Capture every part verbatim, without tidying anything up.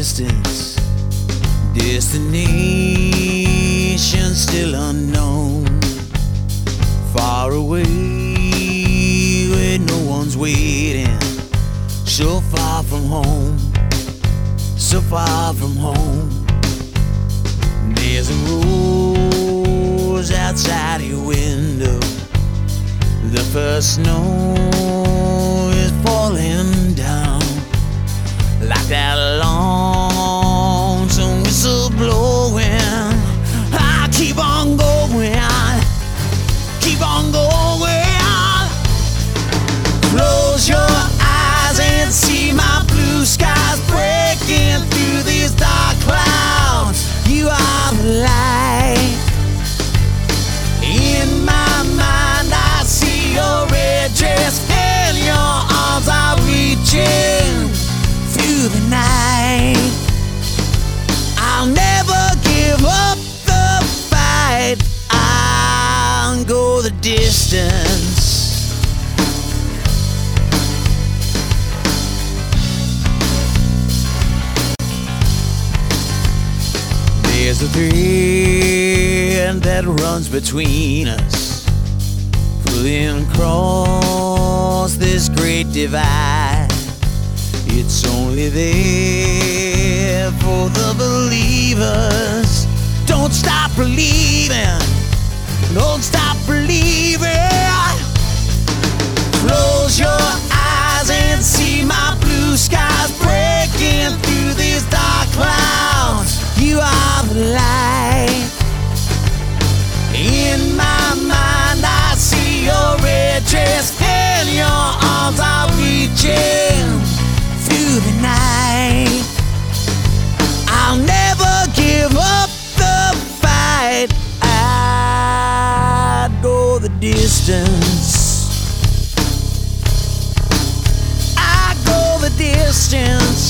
distance. Destination still unknown. Far away where no one's waiting. So far from home, so far from home. There's a rose outside your window. The first snow is falling down. Like that lonesome whistle blowing. I keep on going, keep on going. Close your eyes and see my blue skies breaking through these dark clouds. You are the light. In my mind I see your red dress and your arms are reaching through the night. I'll never give up the fight. I'll go the distance. There's a thread that runs between us, pulling across this great divide. It's only there for the believers. Don't stop believing. Don't stop believing. Close your eyes and see my blue skies breaking through these dark clouds. You are the light. In my mind I see your red dress and your arms are reaching through the night. I'll never give up the fight. I'd go the distance. I'd go the distance.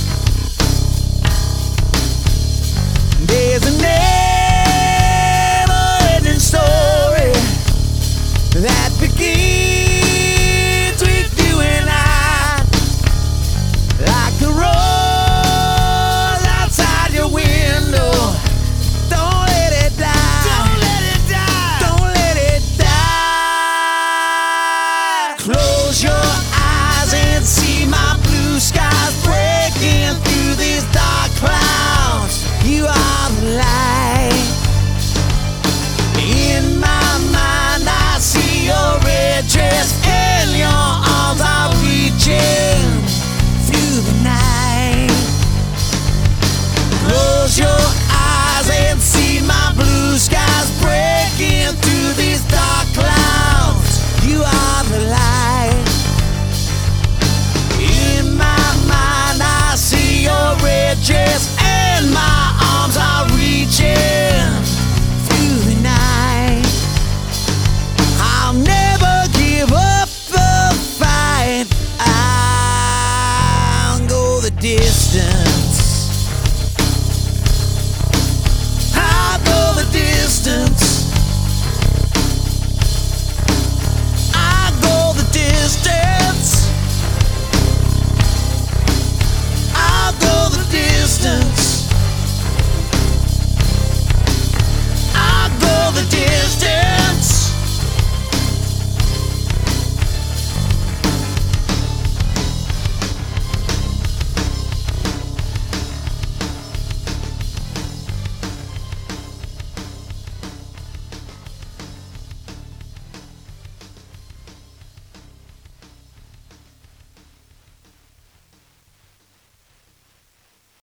There's a never-ending story that begins with you and I. Like the rose outside your window. Don't let it die. Don't let it die. Don't let it die. Close your eyes and see my blue skies breaking through these dark clouds. You are the light. In my mind I see your red dress and your arms are reaching through the night. Close your eyes and see my blue skies breaking through these dark clouds. You are the light. In my mind I see your red dress and my arms are reaching through the night. I'll never give up the fight. I'll go the distance.